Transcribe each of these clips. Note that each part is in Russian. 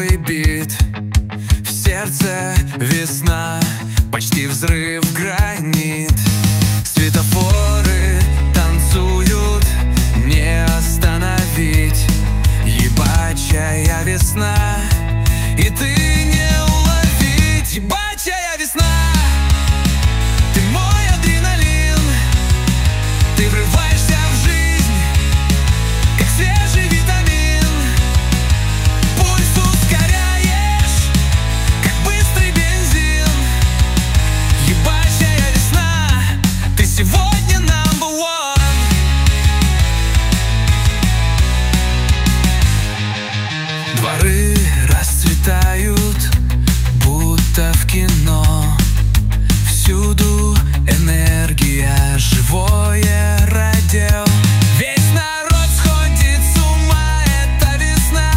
быстрый бит. В сердце весна, почти взрыв гранит. Светофоры танцуют, не остановить. Ебачая весна, и ты не уловить. Ебачая весна, ты мой адреналин. Ты врываешься в жизнь, как свежий витамин. Пульс ускоряешь, как быстрый бензин. Ебачая весна, ты сегодня number one. Дворы расцветают, будто в кино. Всюду энергия, живое радио. Весь народ сходит с ума, это весна.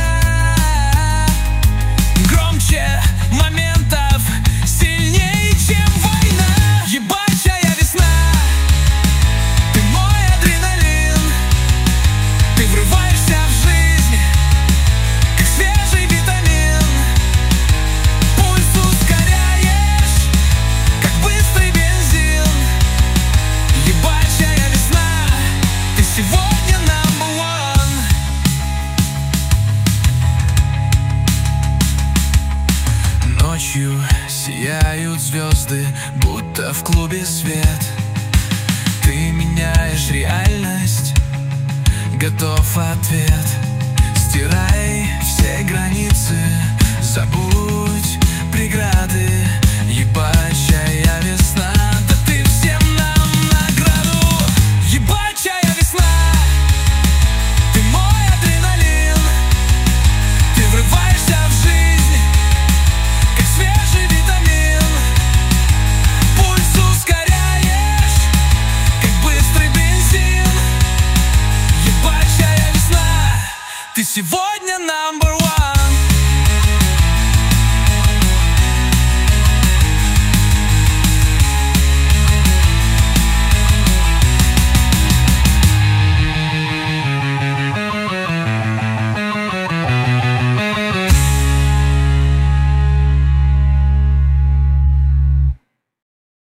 Громче моментов, сильнее, чем война. Ебачая весна, ты мой адреналин. Ты врываешься в жизнь, как свежий витамин. Пульс ускоряешь, как быстрый бензин. Ебачая весна, ты сегодня number one. Ночью сияют звезды, будто в клубе свет. Ты меняешь реальность, готов ответ. Стирай все границы, забудь преграды. Ебачая весна, да ты всем нам награду. Ебачая весна, ты мой адреналин. Ты врываешься в жизнь, как свежий витамин. Пульс ускоряешь, как быстрый бензин. Ебачая весна, ты сегодня